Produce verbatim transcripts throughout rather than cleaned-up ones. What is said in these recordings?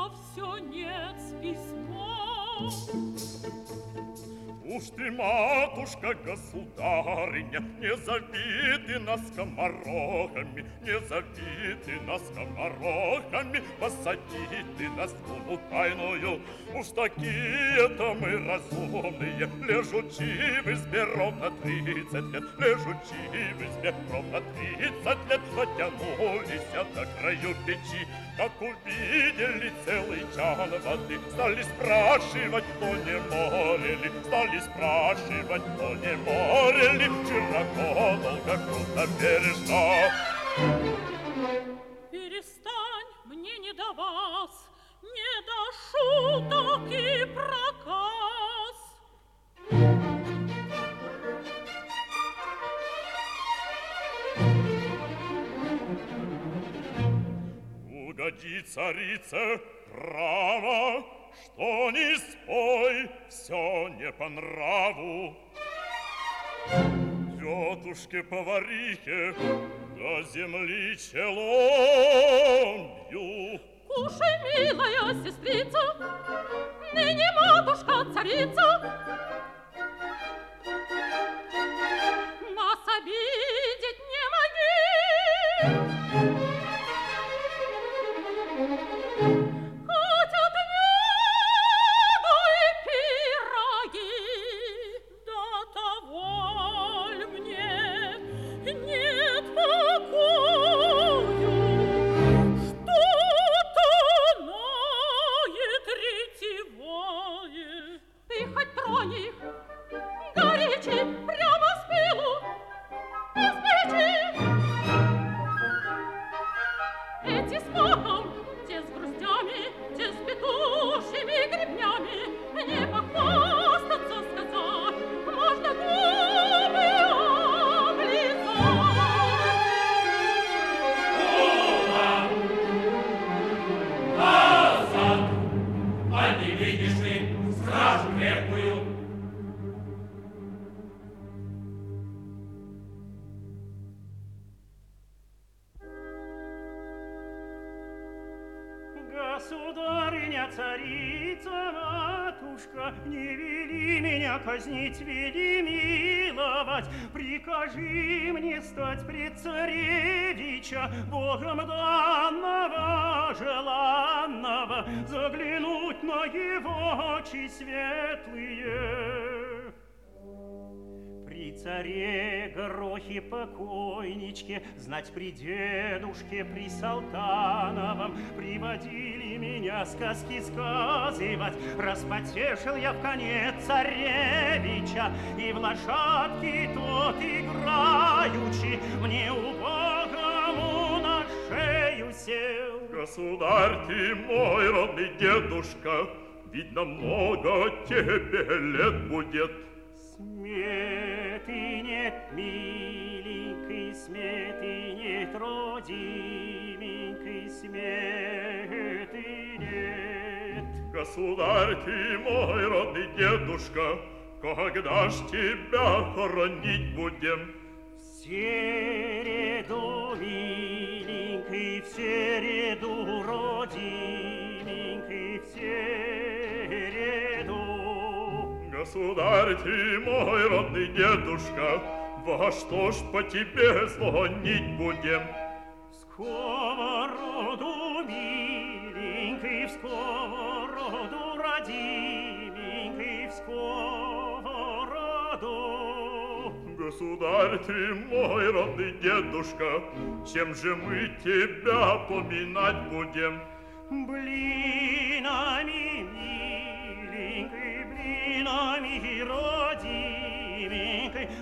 а все нет письма. Уж ты, матушка, государыня, не зови ты нас скоморохами, не зови ты нас скоморохами, посади ты нас в луну тайную. Уж такие-то мы разумные, лежучи в избе ровно тридцать лет, лежучи в избе ровно тридцать лет, дотянулись до краю печи. Как увидели целый чан воды, стали спрашивать, кто не море ли, стали спрашивать, кто не море ли, широко, долго, круто, бережно. Перестань, мне не до вас, не до шуток и проказ. Угоди, царице, право, что не спой, все не по нраву. Тетушке-поварихе до земли челом бью. Кушай, милая сестрица, ныне матушка-царица. Нас обидеть не моги. Хотят меду и пироги, да того ль мне нет покою. Что-то ноет ретевое. Ты хоть тронь их, горячий, прямо с пылу, из печи. Эти с махом, те с грустями, те с петушьими гребнями. Не похвастаться сказать, можно губы облизать. Ула! Назад! А не видишь ли стражу крепкую? Государыня, царица, матушка, не вели меня казнить, вели миловать. Прикажи мне стать пред царевича, Богом данного, желанного, заглянуть на его очи светлые. При царе Горохе покойничке, знать при дедушке, при Салтановом, приводили меня сказки сказывать. Распотешил я в конец царевича, и в лошадки тот играючи мне убогому на шею сел. Государь ты мой, родный дедушка, видно, много тебе лет будет. Сметы нет, миленький, сметы нет, родименький, сметы нет. Государь ты мой, родный дедушка, когда ж тебя хоронить будем? В середу, миленький, в середу, родименький, в середу. Государь ты мой, родный дедушка, во что ж по тебе звонить будем? В сковороду, миленький, в сковороду, родименький, в сковороду. Государь ты мой, родный дедушка, чем же мы тебя поминать будем? Блинами, миленький, блинами, родименький,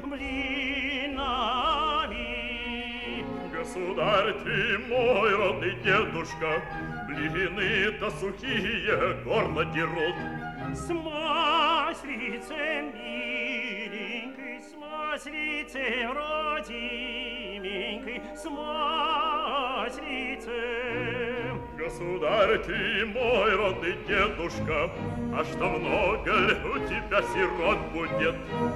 блинами. Государь ты мой, родный дедушка, блины-то сухие горло дерут. С маслицем, миленький, с маслицем, родименький, с маслицем. Государь ты мой, родный дедушка, а что много ли у тебя сирот будет?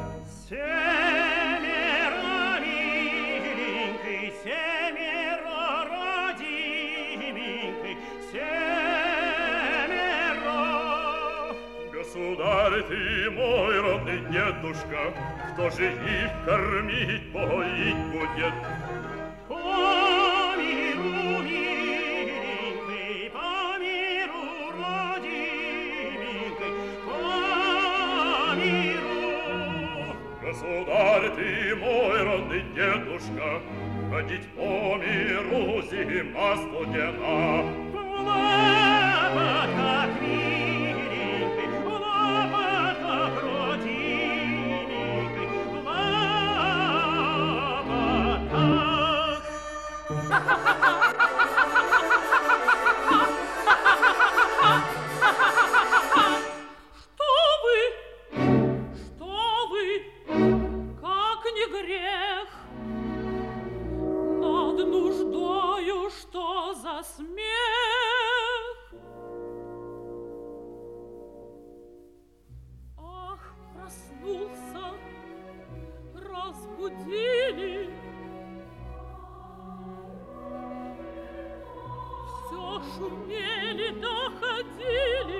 Семеро, миленький, семеро, родименький, семеро. Государь ты мой родный дедушка, кто же их кормить, поить будет? По миру, миленький, по миру, родименький, по миру. Государь ты мой родный дедушка, ходить по миру зима студена. В лапотках, миленький, в лапотках, родименький, в лапотках. Что вы? Что вы? Как не грех? Над нуждою что за смех? Ах, проснулся, разбудили. Все шумели, доходили.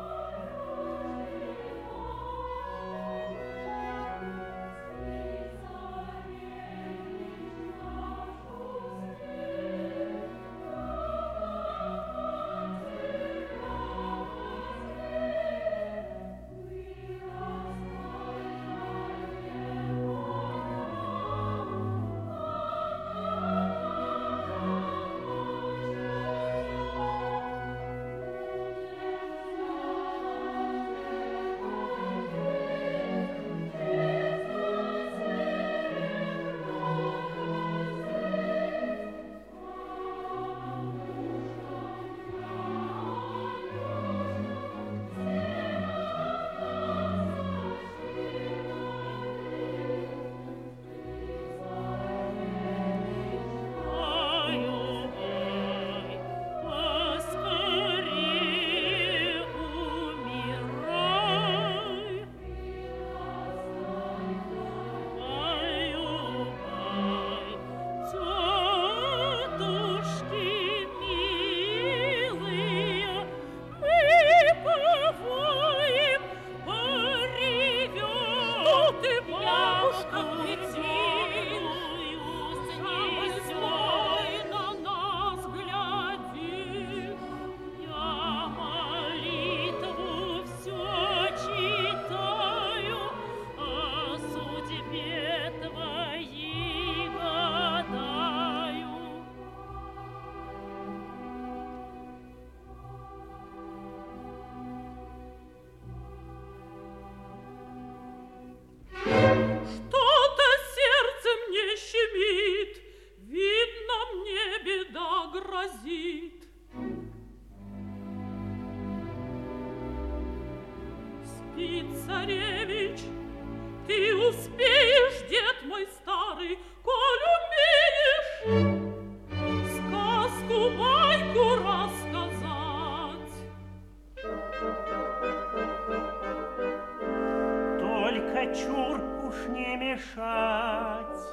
Царевич, ты успеешь, дед мой старый, коль умеешь сказку, байку рассказать. Только чур уж не мешать.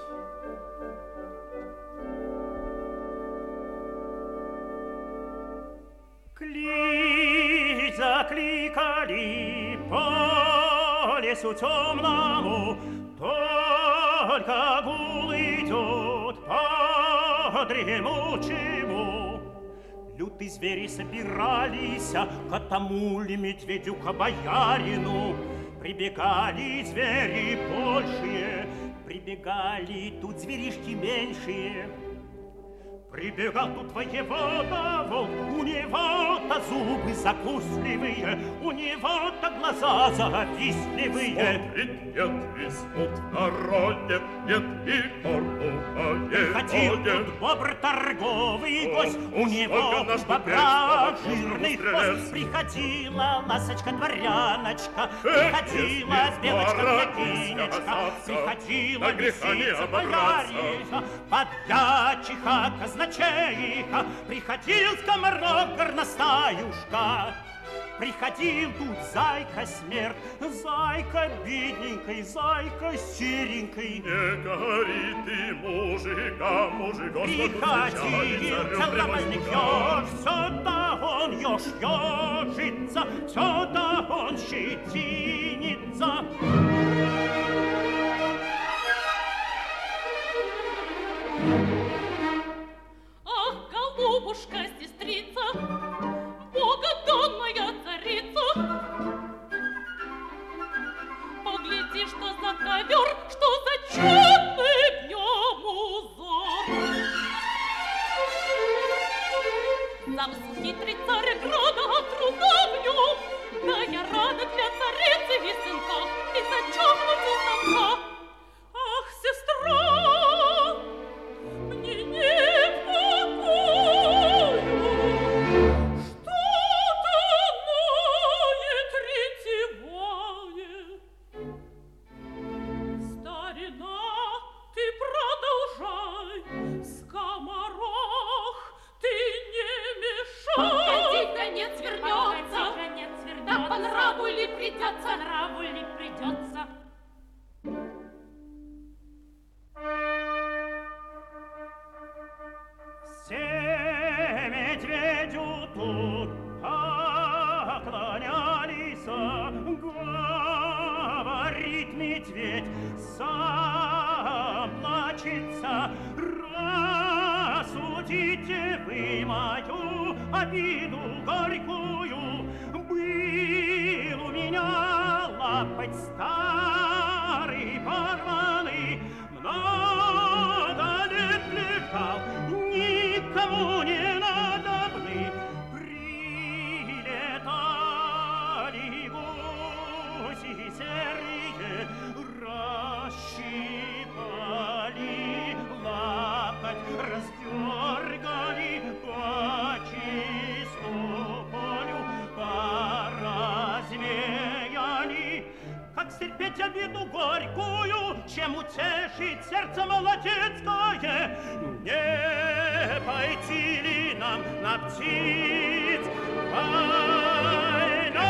Клич закликали по лесу темному, только гул идет по дремучему. Лютые звери собирались к тому ли медведю, к боярину. Прибегали звери большие, прибегали тут зверишки меньшие. Прибегал тут воевода волк, у него-то зубы закусливые, у него-то глаза завистливые. Смотрит, нет, виснут в народе, нет и порнухое. Ходил тут бобр торговый гость, у него бобра жирный хвост. Приходила ласочка-дворяночка, приходила белочка-княгинечка, приходила лисица-бояришка, подьячиха, казначейка, приходил скоморох горностаюшка. приходил тут зайка смерть, зайка бедненькой, зайка серенькой. Не гори ты, мужика, мужика, приходил целовальный еж, все-то он еж ежится, все-то он щетинится. Ах, голубушка, сестрица, богоданная царица, погляди, что за ковер, что за чудный днем узор. Сам хитрый царь града труда в нем, да я рада для царицы и сынка, и зачахнуть у станка. Ах, сестра, мне не покою, что-то ноет, ретевает. Старина, ты продолжай, скоморох, ты не мешай. Погоди, конец вернется, конец вернется. Да по нраву ли придется, по нраву ли придется. Все медведю тут поклонялись, говорит медведь, сам плачется. Рассудите вы мою обиду горькую, был у меня лапоть старый порванный, много лет лежал, никому не надобны. Прилетали гуси серые, расщипали лапоть, раздергали по чисту полю, поразмеяли. Как стерпеть обиду горькую, чем утешить сердце молодецкое? Не пойти ли нам на птиц войной?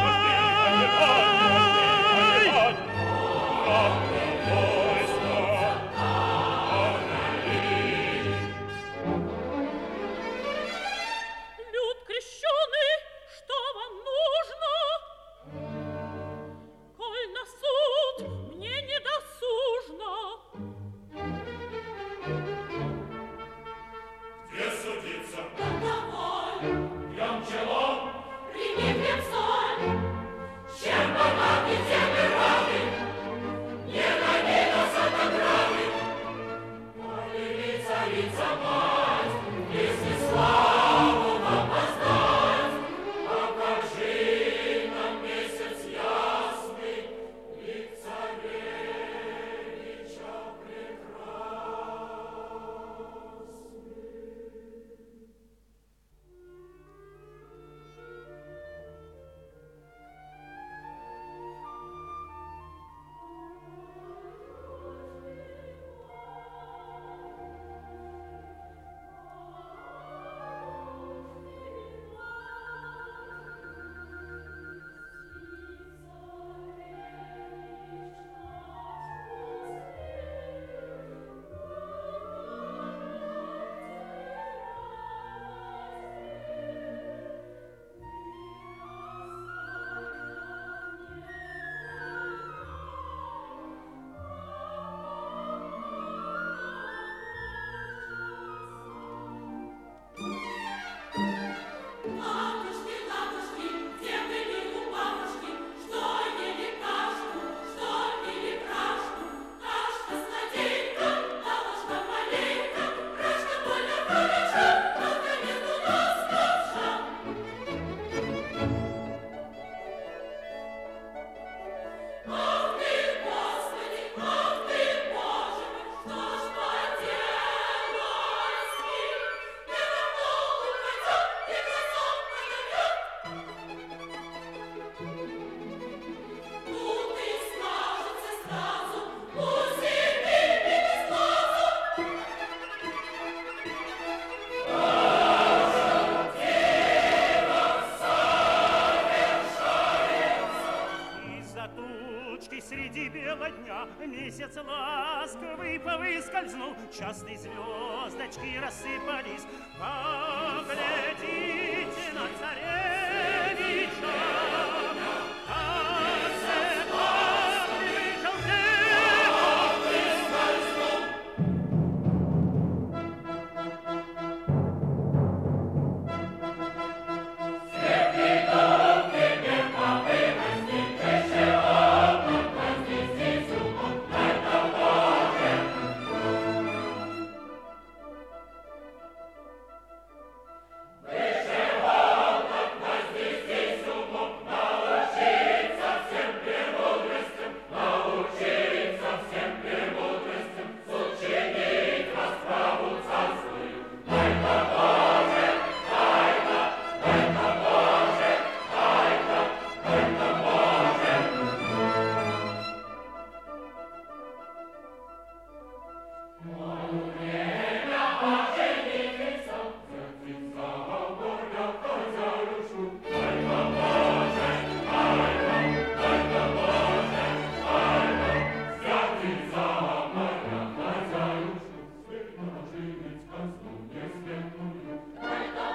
Люд крещеный, что вам нужно? Коль на суд мне не досужно. Где судиться? Домой, Пьем челом, прими хлеб соль. среди бела дня месяц ласковый повыскользнул, частые звездочки рассыпались. Поглядите на царевича,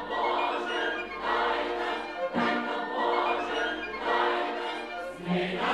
May